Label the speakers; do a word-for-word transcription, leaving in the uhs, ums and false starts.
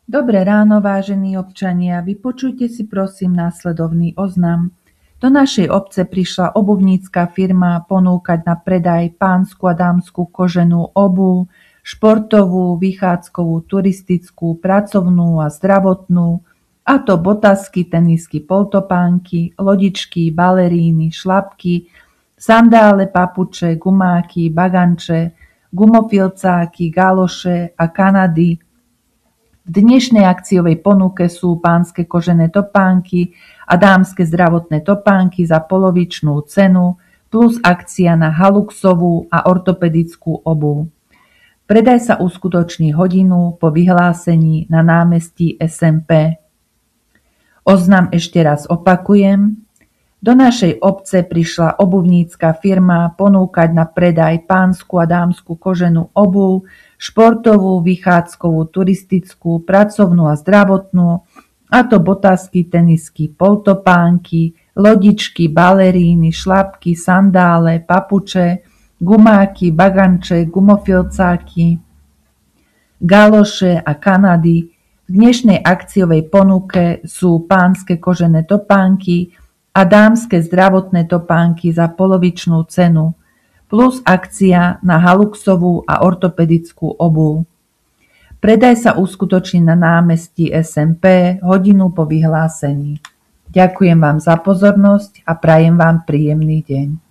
Speaker 1: Dobré ráno, vážení občania, vypočujte si prosím následovný oznam. Do našej obce prišla obuvnícka firma ponúkať na predaj pánsku a dámsku koženú obuv, športovú, vychádzkovú, turistickú, pracovnú a zdravotnú, a to botasky, tenisky, poltopánky, lodičky, baleríny, šlapky, sandále, papuče, gumáky, baganče, gumofilcáky, galoše a kanady. V dnešnej akciovej ponuke sú pánske kožené topánky a dámske zdravotné topánky za polovičnú cenu plus akcia na haluxovú a ortopedickú obuv. Predaj sa uskutoční hodinu po vyhlásení na námestí es em pé. Oznam ešte raz opakujem. Do našej obce prišla obuvnícka firma ponúkať na predaj pánsku a dámsku koženú obuv, športovú, vychádzkovú, turistickú, pracovnú a zdravotnú, a to botasky, tenisky, poltopánky, lodičky, baleríny, šlapky, sandále, papuče, gumáky, baganče, gumofilcáky, galoše a kanady. V dnešnej akciovej ponuke sú pánske kožené topánky a dámske zdravotné topánky za polovičnú cenu plus akcia na haluxovú a ortopedickú obuv. Predaj sa uskutoční na námestí es em pé hodinu po vyhlásení. Ďakujem vám za pozornosť a prajem vám príjemný deň.